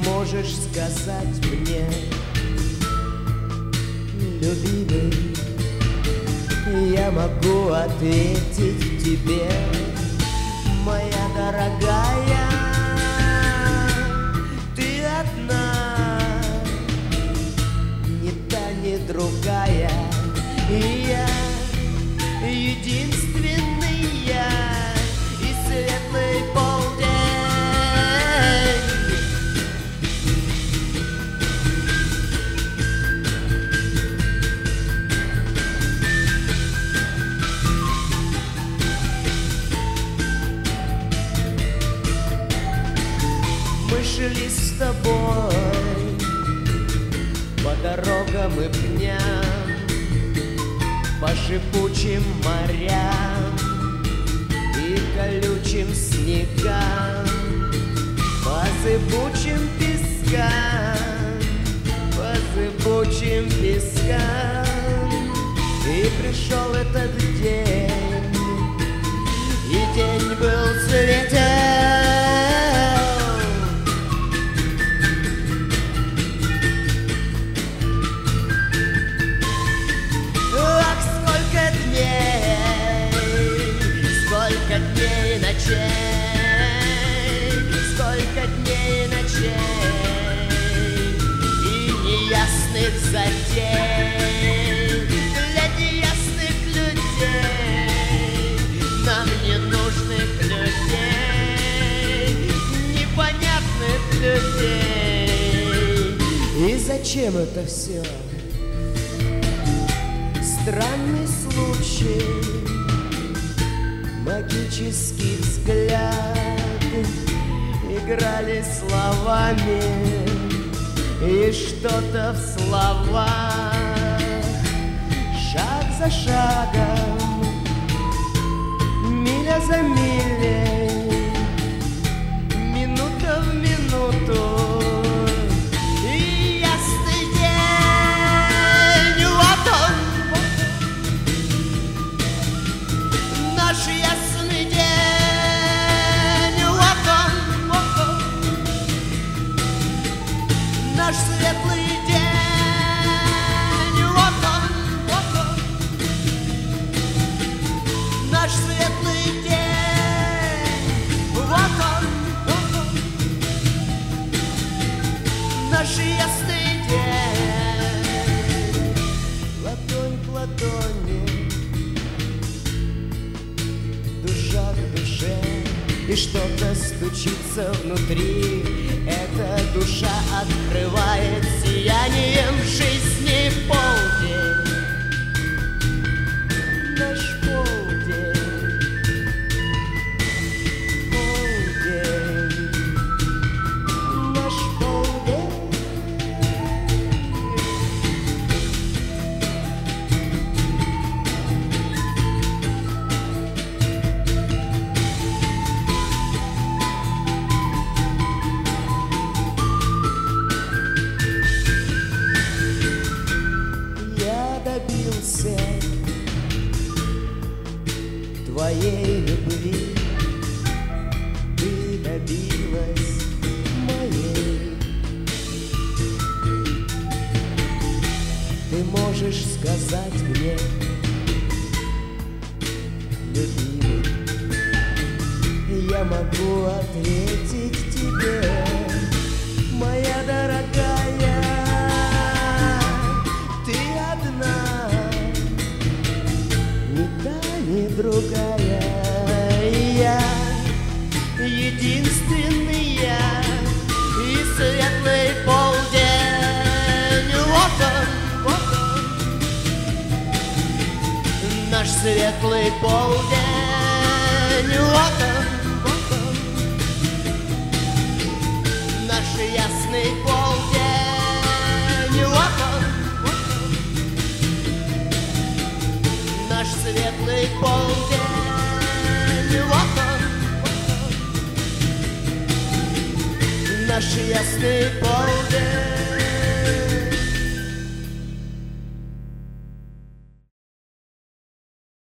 можешь сказать мне, любимый, я могу ответить тебе, моя дорогая, ты одна, ни та, ни другая, и я единственный я, и светлый полдень. Мы шли с тобой по дорогам и пням, по шипучим морям и колючим снегам, по зыбучим пескам, по зыбучим пескам. И пришел этот день, и день был светел. Сколько дней и ночей, сколько дней и ночей, и неясных затей для неясных людей, нам ненужных людей, непонятных людей. И зачем это все? Странный случай, магический взгляд, играли словами, и что-то в словах, шаг за шагом, миля за милей, минута в минуту. И ясный день, вот он, наш ясный день, вот он, наш светлый день, вот он, наш светлый день, вот он, наш ясный день, ладонь к ладони, душа к душе, и что-то стучится внутри. Эта душа открывает сиянием жизни полдень, наш полдень, полдень, наш полдень. Добился твоей любви, ты добилась моей. Ты можешь сказать мне, любимый, я могу ответить тебе, моя дорогая, ты одна, ни та, ни другая, я единственный я, и светлый полдень, вот он, наш светлый полдень, вот он, наш ясный полдень, вот он, наш светлый полдень, вот он, наш ясный полдень.